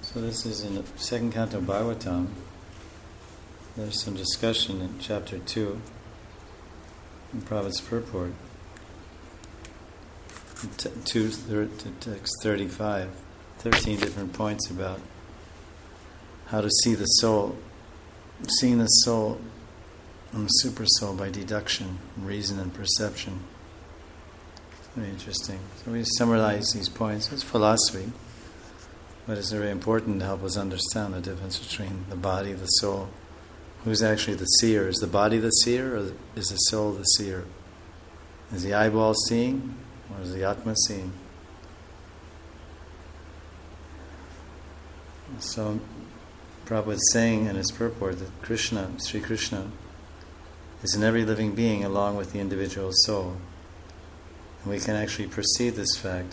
So this is in the second canto of Bhagavatam. There's some discussion in chapter 2 in Prabhupada's purport. Text 35, 13 different points about how to see the soul, seeing the soul and the super soul by deduction, reason and perception. It's very interesting. So we summarize these points. It's philosophy, but it's very important to help us understand the difference between the body and the soul. Who's actually the seer? Is the body the seer, or is the soul the seer? Is the eyeball seeing, or is the Atma seeing? So Prabhupada is saying in his purport that Krishna, Sri Krishna, is in every living being along with the individual soul. And we can actually perceive this fact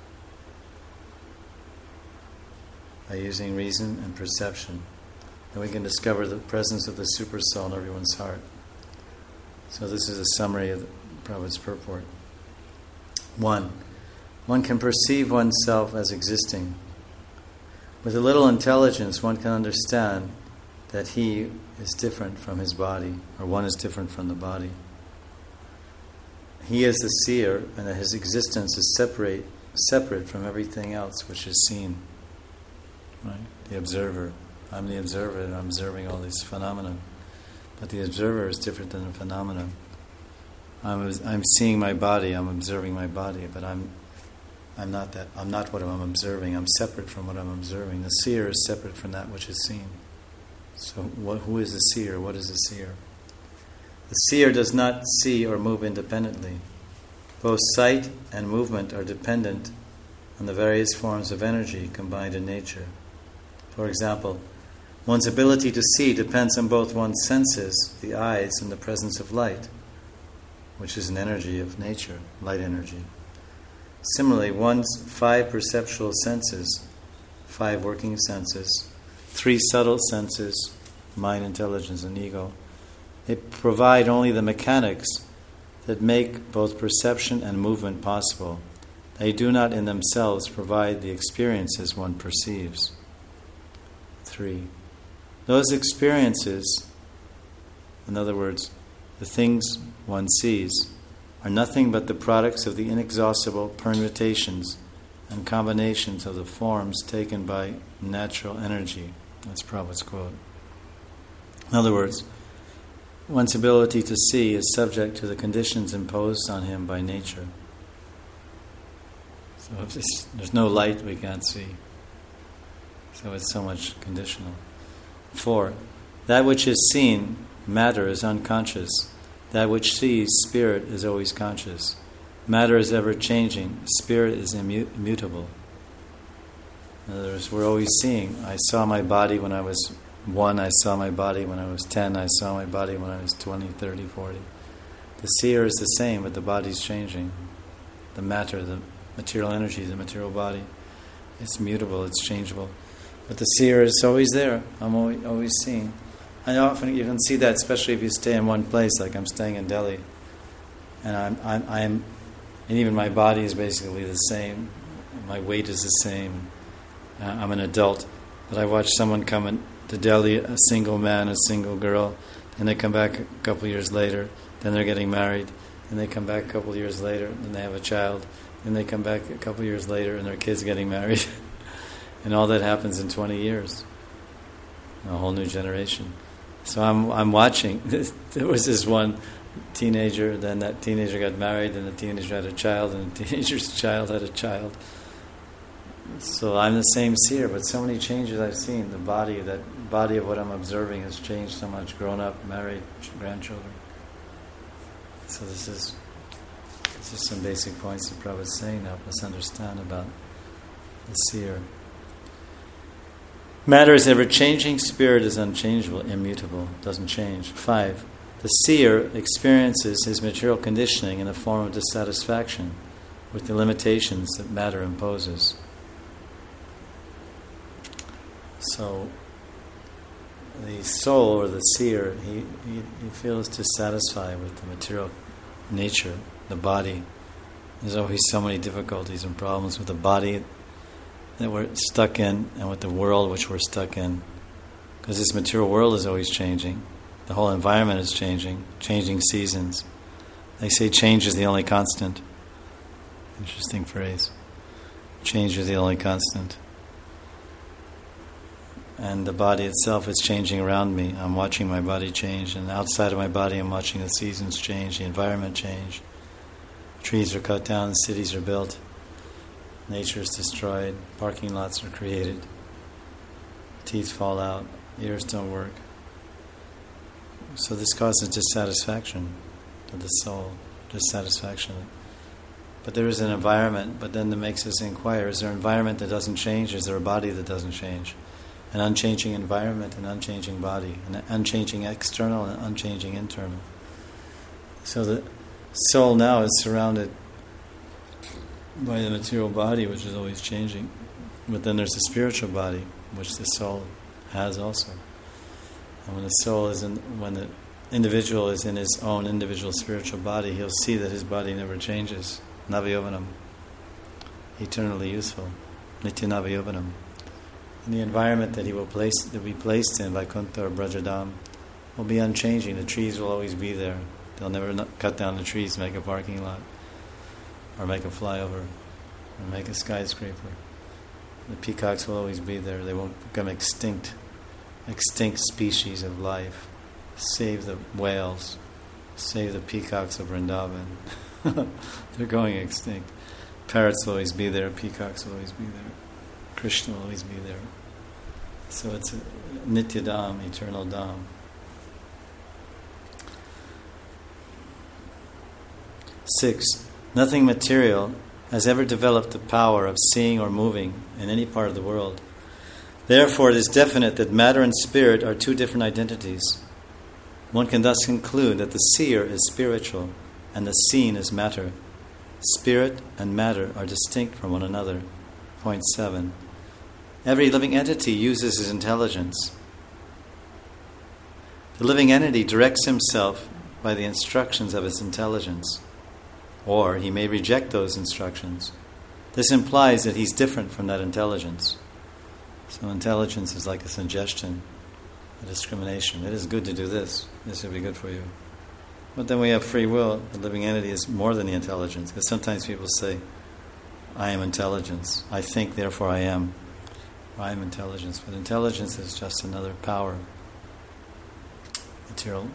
by using reason and perception. And we can discover the presence of the super soul in everyone's heart. So this is a summary of Prabhupada's purport. 1. One can perceive oneself as existing. With a little intelligence, one can understand that he is different from his body, or one is different from the body. He is the seer, and that his existence is separate from everything else which is seen. Right? The observer. I'm the observer, and I'm observing all these phenomena. But the observer is different than the phenomena. I'm seeing my body, I'm observing my body, but I'm not that. I'm not what I'm observing. I'm separate from what I'm observing. The seer is separate from that which is seen. So who is the seer? What is the seer? The seer does not see or move independently. Both sight and movement are dependent on the various forms of energy combined in nature. For example, one's ability to see depends on both one's senses, the eyes, and the presence of light, which is an energy of nature, light energy. Similarly, one's 5 perceptual senses, 5 working senses, 3 subtle senses, mind, intelligence, and ego, they provide only the mechanics that make both perception and movement possible. They do not in themselves provide the experiences one perceives. 3. Those experiences, in other words, the things one sees, are nothing but the products of the inexhaustible permutations and combinations of the forms taken by natural energy. That's Prabhupada's quote. In other words, one's ability to see is subject to the conditions imposed on him by nature. So if there's no light, we can't see. So it's so much conditional. 4. That which is seen, matter, is unconscious. That which sees, spirit, is always conscious. Matter is ever changing. Spirit is immutable. In other words, we're always seeing. I saw my body when I was 1. I saw my body when I was 10. I saw my body when I was 20, 30, 40. The seer is the same, but the body's changing. The matter, the material energy, the material body, it's mutable, it's changeable. But the seer is always there. I'm always seeing. And often you can see that, especially if you stay in one place, like I'm staying in Delhi, and and even my body is basically the same. My weight is the same. I'm an adult, but I watch someone come to Delhi, a single man, a single girl, and they come back a couple of years later. Then they're getting married, and they come back a couple of years later, and they have a child. Then they come back a couple of years later, and their kid's getting married, and all that happens in 20 years. A whole new generation. So I'm watching. There was this one teenager, then that teenager got married, and the teenager had a child, and the teenager's child had a child. So I'm the same seer, but so many changes I've seen. That body of what I'm observing has changed so much. Grown up, married, grandchildren. So this is some basic points that Prabhupada is saying to help us understand about the seer. Matter is ever-changing, spirit is unchangeable, immutable, doesn't change. 5. The seer experiences his material conditioning in a form of dissatisfaction with the limitations that matter imposes. So, the soul, or the seer, he feels dissatisfied with the material nature, the body. There's always so many difficulties and problems with the body. that we're stuck in and with the world which we're stuck in. Because this material world is always changing. The whole environment is changing, changing seasons. They say change is the only constant. Interesting phrase. Change is the only constant. And the body itself is changing around me. I'm watching my body change, and outside of my body I'm watching the seasons change, the environment change. Trees are cut down, cities are built, nature is destroyed, parking lots are created, teeth fall out, ears don't work. So this causes dissatisfaction of the soul, dissatisfaction. But there is an environment, but then that makes us inquire, is there an environment that doesn't change? Is there a body that doesn't change? An unchanging environment, an unchanging body, an unchanging external and unchanging internal. So the soul now is surrounded by the material body, which is always changing. But then there's the spiritual body, which the soul has also. And when the individual is in his own individual spiritual body, he'll see that his body never changes. Navayovanam, eternally useful. Nitya Navayovanam. And the environment that he will be placed in, Vaikuntha or Brajadam, will be unchanging. The trees will always be there. They'll never cut down the trees to make a parking lot, or make a flyover, or make a skyscraper. The peacocks will always be there. They won't become extinct species of life. Save the whales. Save the peacocks of Vrindavan. They're going extinct. Parrots will always be there. Peacocks will always be there. Krishna will always be there. So it's a Nitya Dham, eternal Dham. 6. Nothing material has ever developed the power of seeing or moving in any part of the world. Therefore, it is definite that matter and spirit are two different identities. One can thus conclude that the seer is spiritual and the seen is matter. Spirit and matter are distinct from one another. Point 7. Every living entity uses his intelligence. The living entity directs himself by the instructions of his intelligence, or he may reject those instructions. This implies that he's different from that intelligence. So intelligence is like a suggestion, a discrimination. It is good to do this. This would be good for you. But then we have free will. The living entity is more than the intelligence. Because sometimes people say, I am intelligence. I think, therefore I am. I am intelligence. But intelligence is just another power, material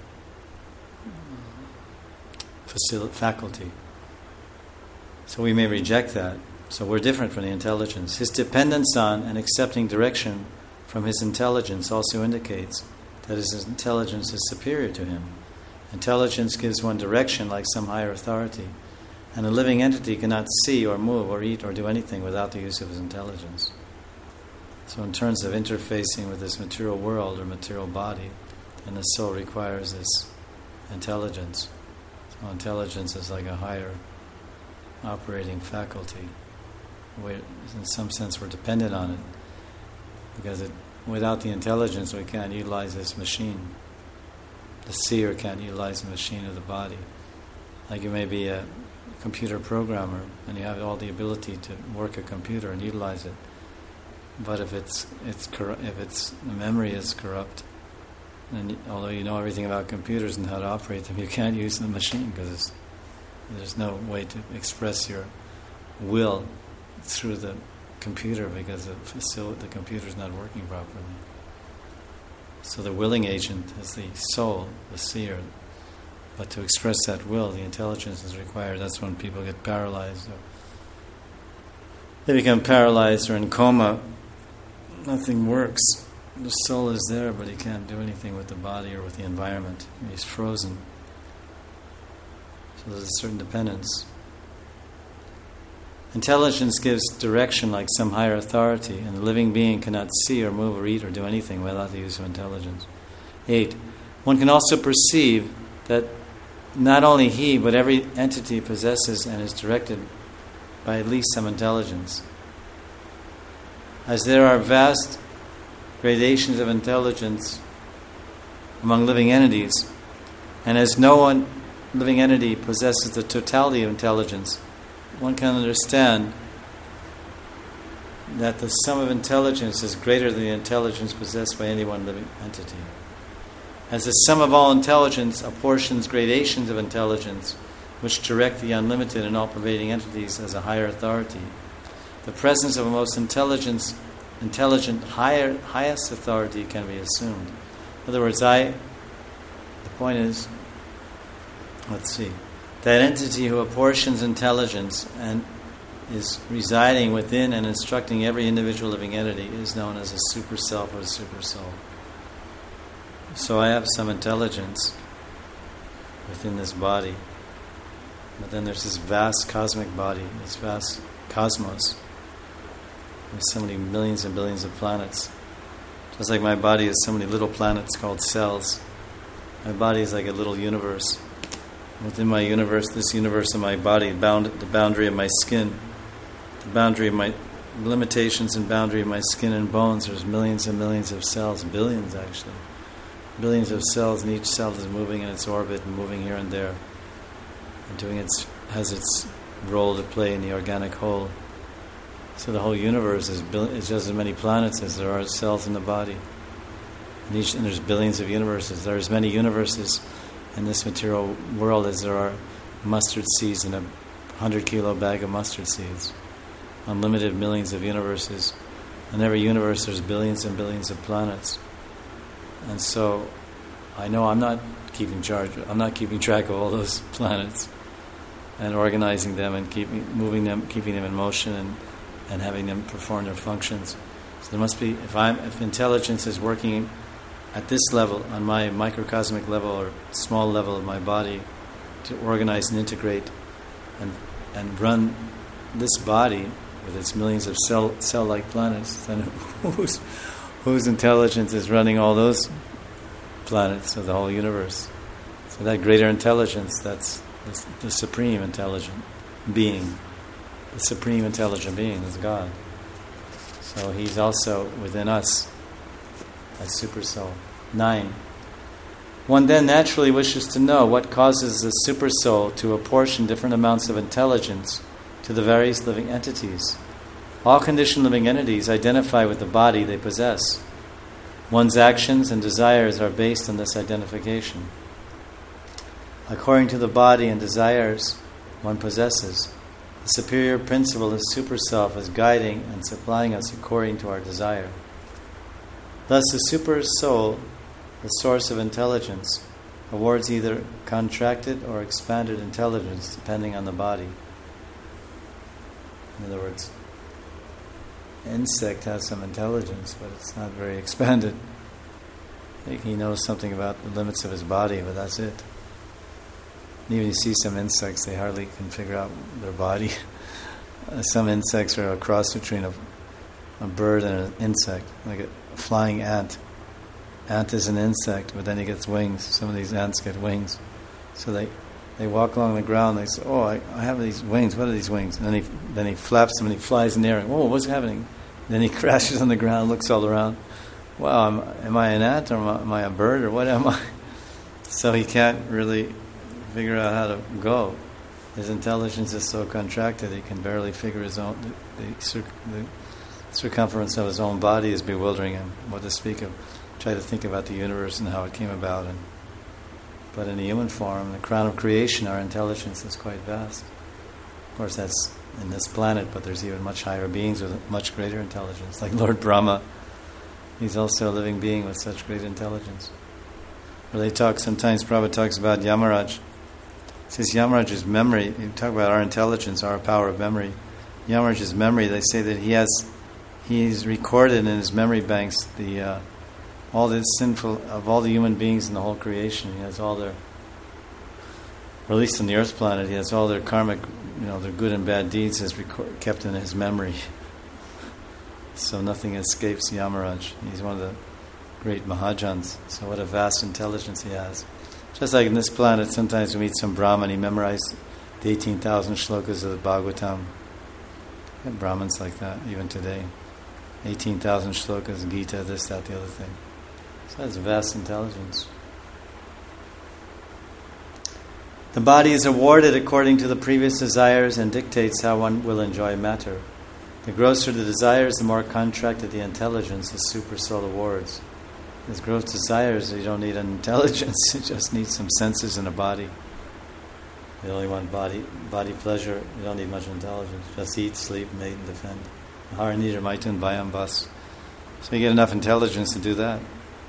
faculty. So we may reject that. So we're different from the intelligence. His dependence on and accepting direction from his intelligence also indicates that his intelligence is superior to him. Intelligence gives one direction like some higher authority, and a living entity cannot see or move or eat or do anything without the use of his intelligence. So in terms of interfacing with this material world or material body, then the soul requires this intelligence. So intelligence is like a higher operating faculty. In some sense we're dependent on it, because without the intelligence we can't utilize this machine. The seer can't utilize the machine of the body. Like you may be a computer programmer and you have all the ability to work a computer and utilize it, but if its memory is corrupt, and although you know everything about computers and how to operate them, you can't use the machine because there's no way to express your will through the computer because the computer is not working properly. So the willing agent is the soul, the seer. But to express that will, the intelligence is required. That's when people get paralyzed. Or they become paralyzed or in coma. Nothing works. The soul is there, but he can't do anything with the body or with the environment. He's frozen. So there's a certain dependence. Intelligence gives direction like some higher authority, and the living being cannot see or move or eat or do anything without the use of intelligence. 8. One can also perceive that not only he, but every entity possesses and is directed by at least some intelligence. As there are vast gradations of intelligence among living entities, and as no one living entity possesses the totality of intelligence, one can understand that the sum of intelligence is greater than the intelligence possessed by any one living entity. As the sum of all intelligence apportions gradations of intelligence which direct the unlimited and all-pervading entities as a higher authority, the presence of a most intelligent highest authority can be assumed. In other words, the point is, that entity who apportions intelligence and is residing within and instructing every individual living entity is known as a super self or a super soul. So I have some intelligence within this body, but then there's this vast cosmic body, this vast cosmos, with so many millions and billions of planets. Just like my body is so many little planets called cells. My body is like a little universe. Within my universe, this universe of my body, the boundary of my skin, the boundary of my limitations and boundary of my skin and bones, there's millions and millions of cells, billions actually. Billions of cells, and each cell is moving in its orbit and moving here and there, and has its role to play in the organic whole. So the whole universe is just as many planets as there are cells in the body. And there's billions of universes. There are as many universes in this material world as there are mustard seeds in a 100-kilo bag of mustard seeds. Unlimited millions of universes. In every universe there's billions and billions of planets. And so I know I'm not keeping track of all those planets and organizing them and moving them, keeping them in motion and having them perform their functions. So there must be, if intelligence is working at this level, on my microcosmic level or small level of my body, to organize and integrate and run this body with its millions of cell-like planets, then whose intelligence is running all those planets of the whole universe? So that greater intelligence, that's the supreme intelligent being. The supreme intelligent being is God. So He's also within us as Super Soul. 9. One then naturally wishes to know what causes the Super Soul to apportion different amounts of intelligence to the various living entities. All conditioned living entities identify with the body they possess. One's actions and desires are based on this identification. According to the body and desires one possesses, the superior principle of Super Self is guiding and supplying us according to our desire. Thus, the Super Soul, the source of intelligence, awards either contracted or expanded intelligence depending on the body. In other words, an insect has some intelligence, but it's not very expanded. He knows something about the limits of his body, but that's it. And even you see some insects, they hardly can figure out their body. Some insects are a cross between a bird and an insect, like a flying ant. Ant is an insect, but then he gets wings. Some of these ants get wings. So they walk along the ground, they say, oh, I have these wings. What are these wings? And then he flaps them and he flies in the air. Oh, what's happening? Then he crashes on the ground, looks all around. Wow, am I an ant or am I a bird or what am I? So he can't really figure out how to go. His intelligence is so contracted he can barely figure his own. The circumference of his own body is bewildering him. What to speak of? Try to think about the universe and how it came about. But in the human form, the crown of creation, our intelligence is quite vast. Of course, that's in this planet, but there's even much higher beings with much greater intelligence, like Lord Brahma. He's also a living being with such great intelligence. Where sometimes Prabhupada talks about Yamaraj. He says Yamaraj's memory, you talk about our intelligence, our power of memory. Yamaraj's memory, they say that he's recorded in his memory banks all the sinful, of all the human beings in the whole creation. He has all their, or at least on the Earth planet, he has all their karmic, their good and bad deeds kept in his memory. So nothing escapes Yamaraj. He's one of the great Mahajans. So what a vast intelligence he has. Just like in this planet, sometimes we meet some Brahmin, he memorized the 18,000 shlokas of the Bhagavatam. We have Brahmins like that, even today. 18,000 shlokas, Gita, this, that, the other thing. So that's vast intelligence. The body is awarded according to the previous desires and dictates how one will enjoy matter. The grosser the desires, the more contracted the intelligence the super soul awards. As gross desires, you don't need an intelligence, you just need some senses and a body. You only want body pleasure, you don't need much intelligence. Just eat, sleep, mate, and defend. Haranidra Maitun Bayam Bas. So you get enough intelligence to do that.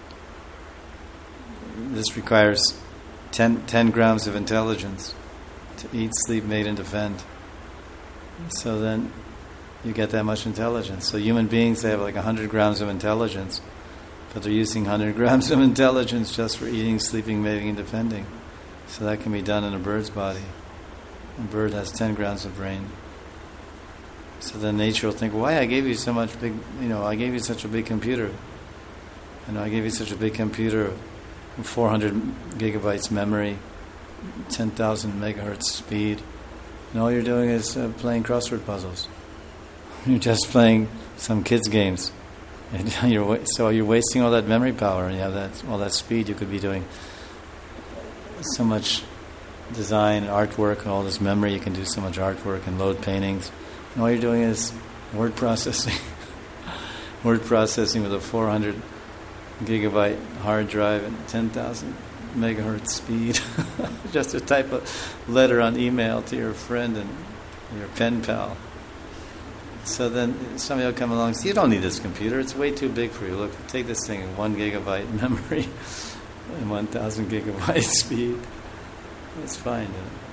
This requires 10 grams of intelligence to eat, sleep, mate, and defend. So then you get that much intelligence. So human beings, they have like 100 grams of intelligence, but they're using 100 grams of intelligence just for eating, sleeping, mating, and defending. So that can be done in a bird's body. A bird has 10 grams of brain. So then nature will think, why I gave you so much big, I gave you such a big computer. I gave you such a big computer, 400 gigabytes memory, 10,000 megahertz speed. And all you're doing is playing crossword puzzles. You're just playing some kids' games. And so you're wasting all that memory power, and you have all that speed. You could be doing so much design, artwork, and all this memory. You can do so much artwork and load paintings. And all you're doing is word processing. Word processing with a 400 gigabyte hard drive and 10,000 megahertz speed. Just to type a letter on email to your friend and your pen pal. So then somebody will come along and say, you don't need this computer, it's way too big for you. Look, take this thing at 1 gigabyte memory and 1,000 gigabyte speed. It's fine.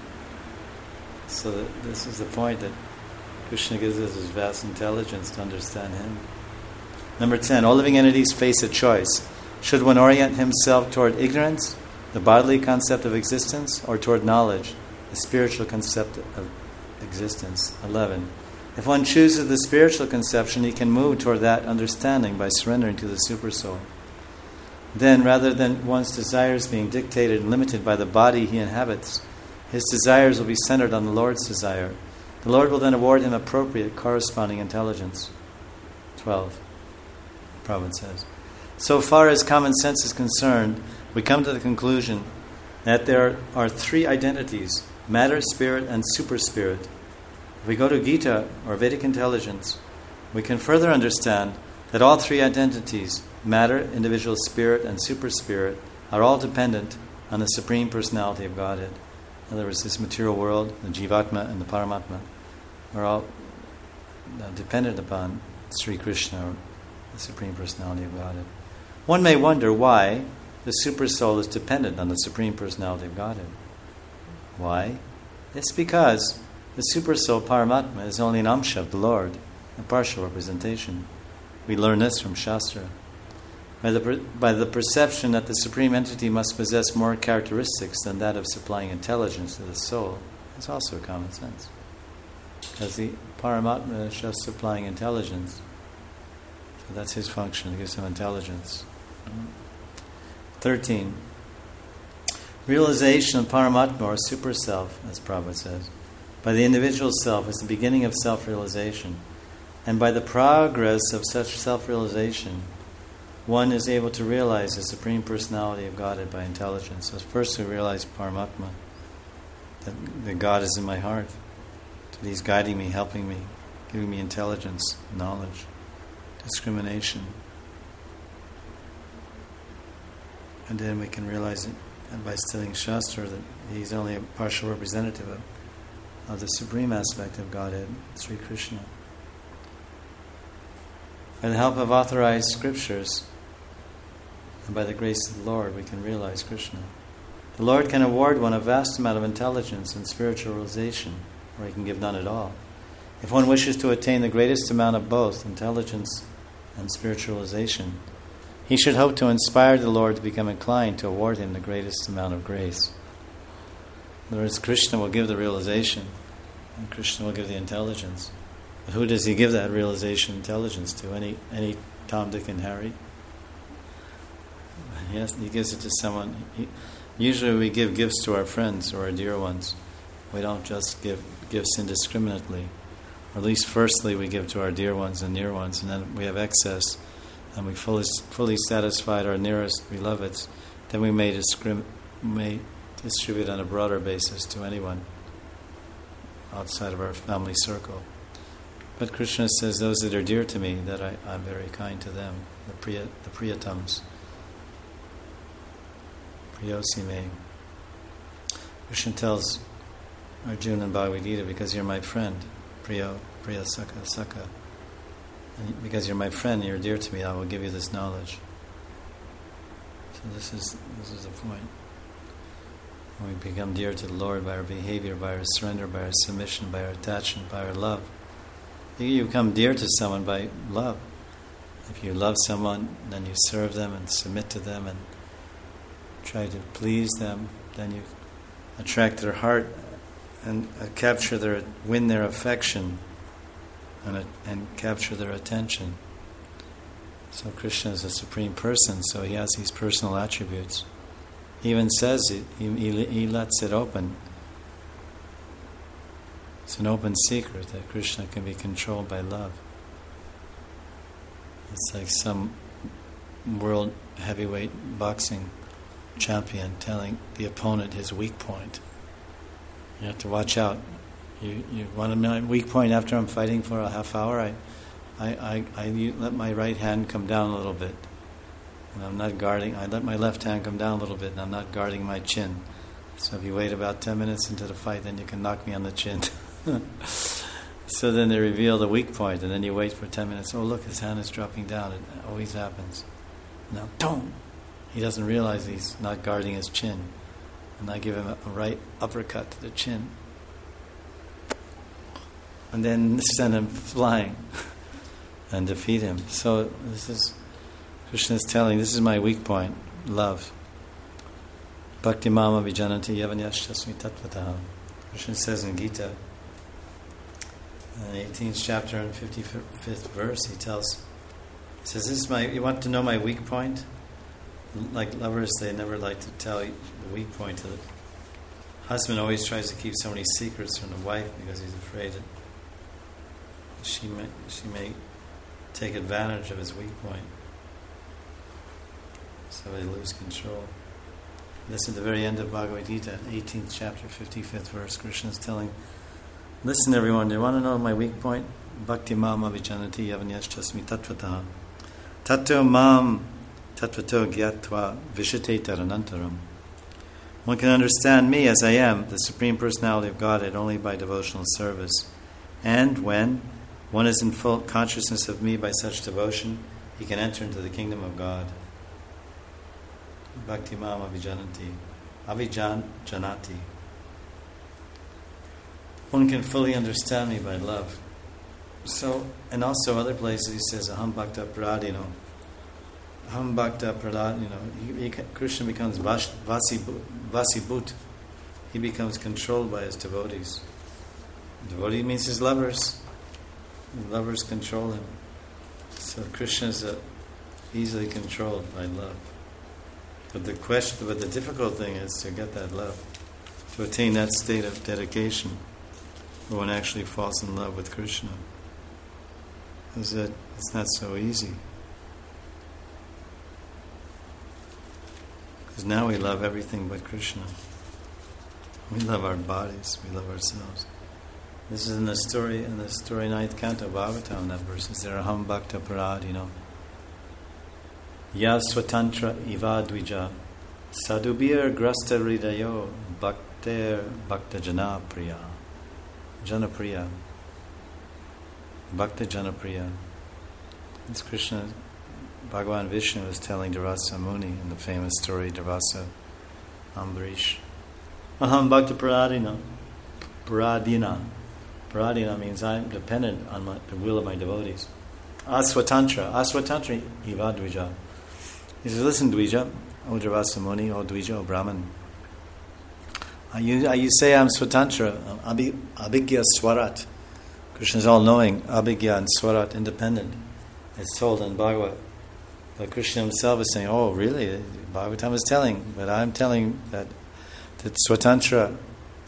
So this is the point, that Krishna gives us his vast intelligence to understand him. Number 10, all living entities face a choice. Should one orient himself toward ignorance, the bodily concept of existence, or toward knowledge, the spiritual concept of existence? 11. If one chooses the spiritual conception, he can move toward that understanding by surrendering to the Supersoul. Then, rather than one's desires being dictated and limited by the body he inhabits, his desires will be centered on the Lord's desire. The Lord will then award him appropriate corresponding intelligence. 12. Prabhupada says, so far as common sense is concerned, we come to the conclusion that there are 3 identities, matter, spirit, and super spirit. If we go to Gita, or Vedic intelligence, we can further understand that all 3 identities, matter, individual spirit, and super spirit, are all dependent on the Supreme Personality of Godhead. In other words, this material world, the Jivatma and the Paramatma, are all dependent upon Sri Krishna, or the Supreme Personality of Godhead. One may wonder why the Super Soul is dependent on the Supreme Personality of Godhead. Why? It's because the Super Soul, Paramatma, is only an amsha of the Lord, a partial representation. We learn this from Shastra. By the perception that the Supreme Entity must possess more characteristics than that of supplying intelligence to the soul, is also common sense. Because the Paramatma is just supplying intelligence. So that's his function, to give some intelligence. 13. Realization of Paramatma, or Super Self, as Prabhupada says, by the individual self is the beginning of self-realization. And by the progress of such self-realization, one is able to realize the Supreme Personality of Godhead by intelligence. So first we realize Paramatma, that God is in my heart, that He's guiding me, helping me, giving me intelligence, knowledge, discrimination. And then we can realize it by studying Shastra that He's only a partial representative of the supreme aspect of Godhead, Sri Krishna. By the help of authorized scriptures and by the grace of the Lord, we can realize Krishna. The Lord can award one a vast amount of intelligence and spiritual realization, or He can give none at all. If one wishes to attain the greatest amount of both, intelligence and spiritualization, he should hope to inspire the Lord to become inclined to award him the greatest amount of grace. In other words, Krishna will give the realization, and Krishna will give the intelligence. But who does He give that realization intelligence to? Any Tom, Dick, and Harry? Yes, He gives it to someone. Usually we give gifts to our friends or our dear ones. We don't just give gifts indiscriminately. Or at least firstly we give to our dear ones and near ones, and then we have excess, and we fully satisfied our nearest beloveds, then we may distribute on a broader basis to anyone outside of our family circle. But Krishna says, those that are dear to me, that I'm very kind to them, the priyatams. Priyosime. Krishna tells Arjuna in Bhagavad Gita, because you're my friend, Priya Saka. And because you're my friend, you're dear to me, I will give you this knowledge. So this is the point. When we become dear to the Lord by our behavior, by our surrender, by our submission, by our attachment, by our love. You become dear to someone by love. If you love someone, then you serve them and submit to them and try to please them. Then you attract their heart and win their affection and capture their attention. So Krishna is a supreme person, so he has these personal attributes. He even says it, he lets it open. It's an open secret that Krishna can be controlled by love. It's like some world heavyweight boxing champion telling the opponent his weak point. You have to watch out. You want to know my weak point after I'm fighting for a half hour? I let my right hand come down a little bit. And I'm not guarding. I let my left hand come down a little bit and I'm not guarding my chin. So if you wait about 10 minutes into the fight, then you can knock me on the chin. So then they reveal the weak point, and then you wait for 10 minutes. Oh, look, his hand is dropping down. It always happens. Now, don't. He doesn't realize he's not guarding his chin. And I give him a right uppercut to the chin. And then send him flying and defeat him. So Krishna is telling, this is my weak point, love. Bhakti mama vijananti yavanyashtasmi tattvataha. Krishna says in Gita, in the 18th chapter and 55th verse, he says, you want to know my weak point? Like lovers, they never like to tell you the weak point. The husband always tries to keep so many secrets from the wife because he's afraid that she may take advantage of his weak point. So they lose control. This is the very end of Bhagavad Gita, 18th chapter, 55th verse. Krishna is telling, listen everyone, do you want to know my weak point? Bhakti mama vijanati yavanyashtasmi tattvataha. Tato mam tattvato gyatva vishate taranantaram. One can understand me as I am, the Supreme Personality of Godhead, only by devotional service. And when one is in full consciousness of me by such devotion, he can enter into the kingdom of God. Bhakti mama vijanati. Janati. One can fully understand me by love. So, and also other places he says, Aham bhakta pradino. Aham bhakta pradino. Krishna becomes vasibhut. He becomes controlled by his devotees. Devotee means his lovers. His lovers control him. So Krishna is easily controlled by love. But the difficult thing is to get that love, to attain that state of dedication, where one actually falls in love with Krishna. It's not so easy. Because now we love everything but Krishna. We love our bodies, we love ourselves. This is in the story 9th canto of Bhagavatam, that verse is there, Aham bhakta paradino. Ya swatantra ivadvija sadubir grasta hridayo bhakter bhakta janapriya. Janapriya. Bhakta Janapriya. It's Krishna, Bhagavan Vishnu is telling Durvasa Muni in the famous story Durvasa Ambarish. Aham Bhakta Paradina. Paradina means I'm dependent on the will of my devotees. Aswatantra Ivadvija. He says, listen Dvija, O Durvasa Muni, O Dvija, O Brahman. You say I'm Swatantra, Abhigya Swarat. Krishna is all-knowing, Abhigya and Swarat, independent. It's told in Bhagavad. But Krishna himself is saying, oh really? Bhagavatam is telling, but I'm telling that Swatantra,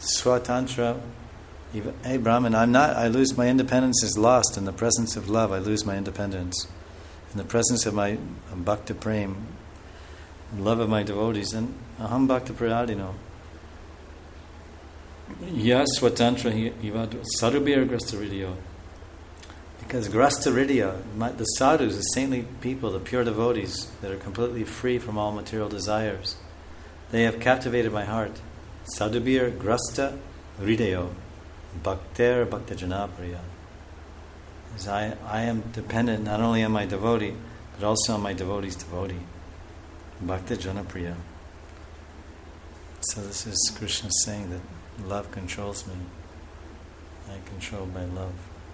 hey Brahman, I lose my independence is lost in the presence of love. I lose my independence. In the presence of my Bhakta Prem, love of my devotees, and Aham Bhakta Pradino. Yes, Swatantra Ivadva Sarubhir Grastaridiyo. Because grasta hridaya, the sadhus, the saintly people, the pure devotees that are completely free from all material desires, they have captivated my heart. Sadhubir grasta hridayo, bhakter bhaktajanapriya. As I am dependent not only on my devotee, but also on my devotee's devotee. Bhaktajanapriya. So this is Krishna saying that love controls me. I am controlled by love.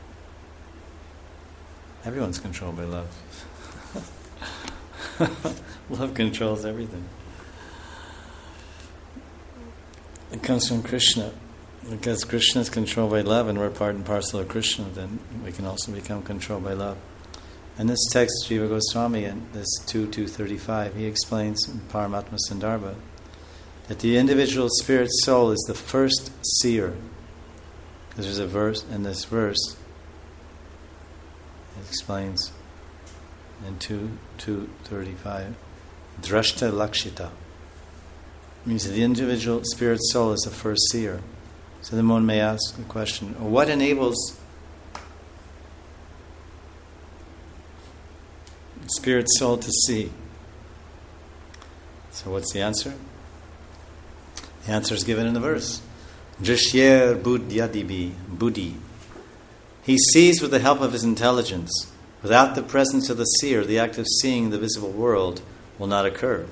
Everyone's controlled by love. Love controls everything. It comes from Krishna. Because Krishna is controlled by love and we're part and parcel of Krishna, then we can also become controlled by love. And this text, Jiva Goswami, in this 2.235, he explains in Paramatma Sandarbha that the individual spirit soul is the first seer. Because there's a verse, in this verse, it explains in 2.235, Drashta Lakshita. It means that the individual spirit soul is the first seer. So then one may ask the question, what enables spirit soul to see? So what's the answer? The answer is given in the verse. Drishyer buddhyadibi, buddhi. He sees with the help of his intelligence. Without the presence of the seer, the act of seeing the visible world will not occur.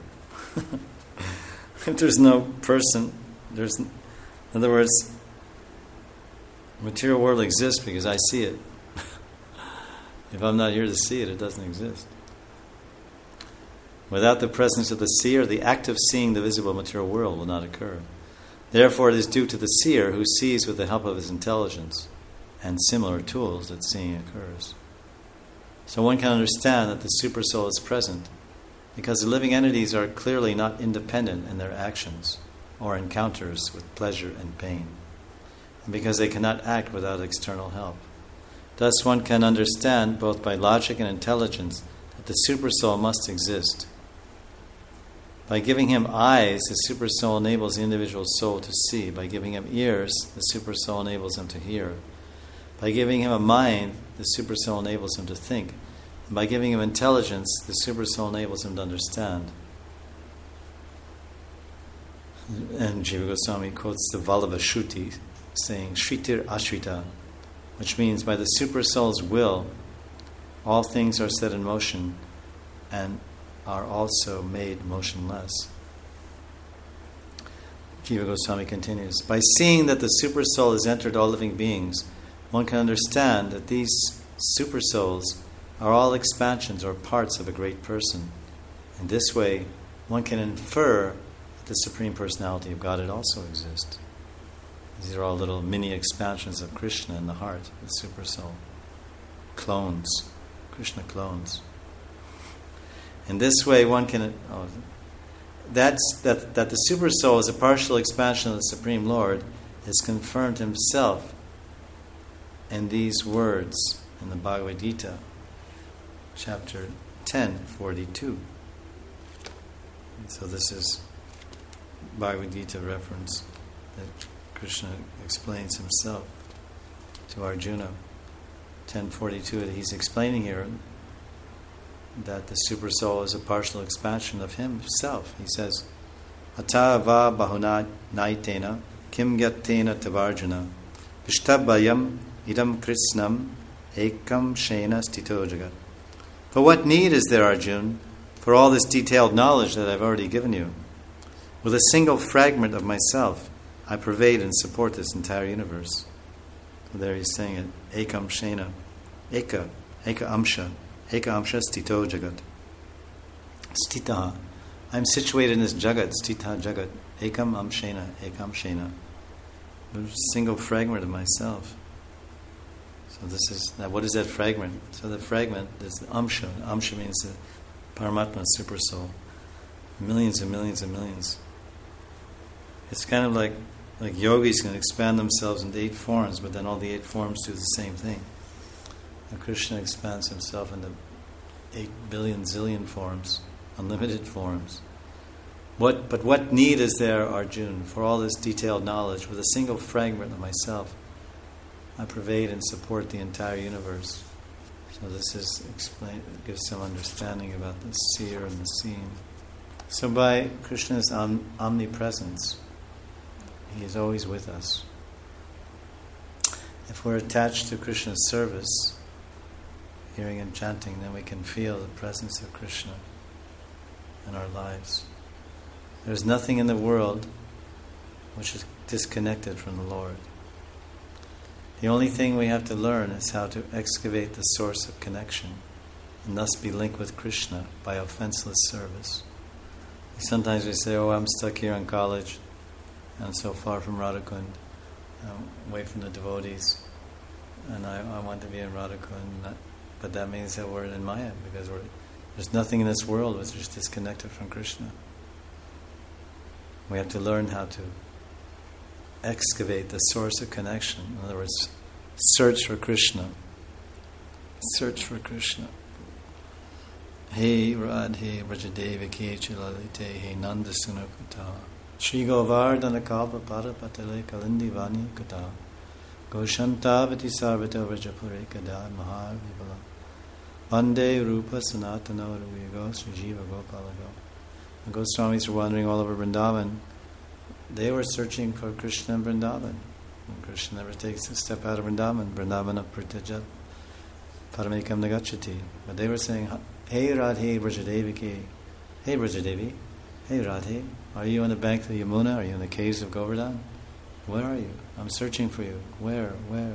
If there's no person, in other words, the material world exists because I see it. If I'm not here to see it, it doesn't exist. Without the presence of the seer, the act of seeing the visible material world will not occur. Therefore, it is due to the seer who sees with the help of his intelligence and similar tools that seeing occurs. So one can understand that the supersoul is present because the living entities are clearly not independent in their actions or encounters with pleasure and pain, and because they cannot act without external help. Thus one can understand both by logic and intelligence that the supersoul must exist. By giving him eyes, the supersoul enables the individual soul to see. By giving him ears, the supersoul enables him to hear. By giving him a mind, the supersoul enables him to think. And by giving him intelligence, the supersoul enables him to understand. And Jiva Goswami quotes the Vallabha Shruti, saying, Shritir Ashrita, which means by the supersoul's will, all things are set in motion and are also made motionless. Jiva Goswami continues, by seeing that the supersoul has entered all living beings, one can understand that these supersouls are all expansions or parts of a great person. In this way, one can infer that the Supreme Personality of Godhead also exists. These are all little mini expansions of Krishna in the heart, the supersoul. Clones. Krishna clones. In this way, one can... that the supersoul is a partial expansion of the Supreme Lord is confirmed himself in these words in the Bhagavad Gita, chapter 10:42. So this is Bhagavad Gita reference that Krishna explains himself to Arjuna. 10:42, he's explaining here that the supersoul is a partial expansion of himself. He says, Ata va bahuna naitena kim gattena tavarjuna vishtabbayam idam krishnam ekam shena stito jagat. But what need is there, Arjuna, for all this detailed knowledge that I've already given you? With a single fragment of myself, I pervade and support this entire universe. So there he's saying it, ekam shena, eka amsha stito jagat. Stita, I'm situated in this jagat, stita jagat, ekam shena. A single fragment of myself. So this is, now what is that fragment? So the fragment is the amsha. Amsha means the Paramatma, super soul. Millions and millions and millions. It's kind of like yogis can expand themselves into 8 forms, but then all the 8 forms do the same thing. And Krishna expands himself into 8 billion zillion forms, unlimited forms. But what need is there, Arjuna, for all this detailed knowledge? With a single fragment of myself, I pervade and support the entire universe. So this gives some understanding about the seer and the seen. So by Krishna's omnipresence, He is always with us. If we're attached to Krishna's service, hearing and chanting, then we can feel the presence of Krishna in our lives. There's nothing in the world which is disconnected from the Lord. The only thing we have to learn is how to excavate the source of connection and thus be linked with Krishna by offenseless service. Sometimes we say, I'm stuck here in college, I'm so far from Radhakund, I'm away from the devotees, and I want to be in Radhakund. But that means that we're in Maya, because there's nothing in this world which is disconnected from Krishna. We have to learn how to excavate the source of connection. In other words, search for Krishna. Search for Krishna. Hey Radhe Vrajadevaki Chilalite Hey Nanda Sunakata Shri Govardhana Kalpa Parapatale Kalindi Vani Kata Goshantavati Sarvata Vrajapure Kada Mahar Vibala Vande Rupa Sanatana Ruvigo Sri Jiva Gopalago. The Goswamis were wandering all over Vrindavan. They were searching for Krishna in Vrindavan. And Krishna never takes a step out of Vrindavan. Vrindavana Pratijat Paramekam Nagachati. But they were saying, Hey Radhe Vrajadevaki. Hey Vrajadevi. Hey Radhe. Are you on the bank of the Yamuna? Are you in the caves of Govardhan? Where are you? I'm searching for you. Where?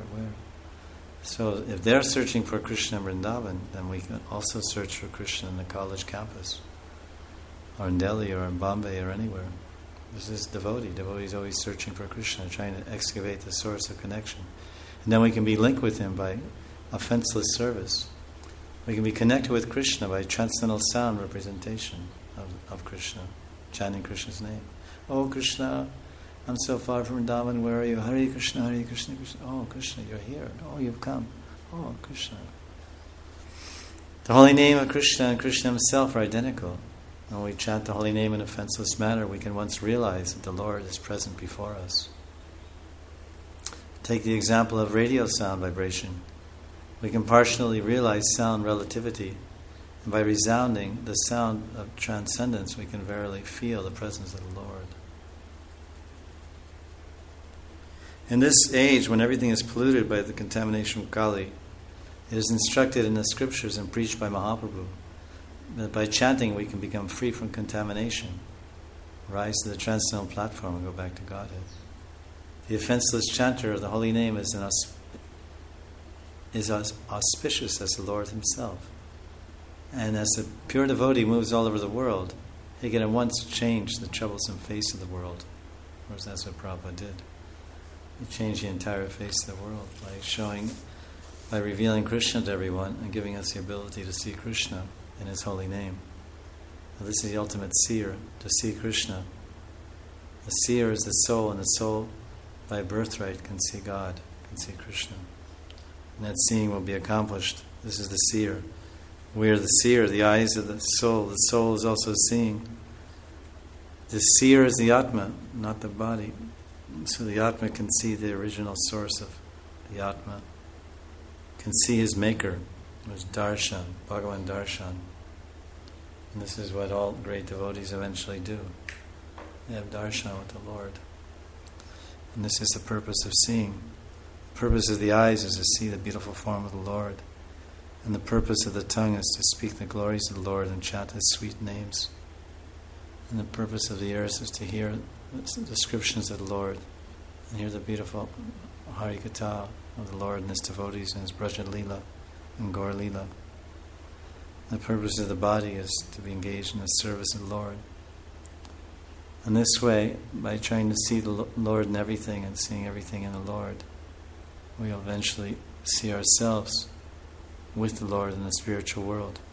So if they're searching for Krishna in Vrindavan, then we can also search for Krishna in the college campus, or in Delhi, or in Bombay, or anywhere. This is devotee. Devotee is always searching for Krishna, trying to excavate the source of connection. And then we can be linked with Him by offenseless service. We can be connected with Krishna by transcendental sound representation of Krishna, chanting Krishna's name. Oh Krishna, I'm so far from Vrindavan, where are you? Hare Krishna, Hare Krishna, Krishna. Oh Krishna, you're here. Oh, you've come. Oh Krishna. The holy name of Krishna and Krishna Himself are identical. When we chant the holy name in a offenseless manner, we can once realize that the Lord is present before us. Take the example of radio sound vibration. We can partially realize sound relativity, and by resounding the sound of transcendence, we can verily feel the presence of the Lord. In this age, when everything is polluted by the contamination of Kali, it is instructed in the scriptures and preached by Mahaprabhu that by chanting we can become free from contamination, rise to the transcendental platform and go back to Godhead. The offenseless chanter of the holy name is as auspicious as the Lord Himself. And as the pure devotee moves all over the world, he can at once change the troublesome face of the world. Of course, that's what Prabhupada did. He changed the entire face of the world by revealing Krishna to everyone and giving us the ability to see Krishna in His holy name. Now, this is the ultimate seer, to see Krishna. The seer is the soul, and the soul, by birthright, can see God, can see Krishna. And that seeing will be accomplished. This is the seer. We are the seer, the eyes of the soul. The soul is also seeing. The seer is the Atma, not the body. So the Atma can see the original source of the Atma, can see his maker. There's darshan, Bhagavan darshan. And this is what all great devotees eventually do. They have darshan with the Lord. And this is the purpose of seeing. The purpose of the eyes is to see the beautiful form of the Lord. And the purpose of the tongue is to speak the glories of the Lord and chant His sweet names. And the purpose of the ears is to hear the descriptions of the Lord and hear the beautiful Harikatha of the Lord and His devotees and His Braja Leela and Gaur Leela. The purpose of the body is to be engaged in the service of the Lord. And this way, by trying to see the Lord in everything and seeing everything in the Lord, we will eventually see ourselves with the Lord in the spiritual world.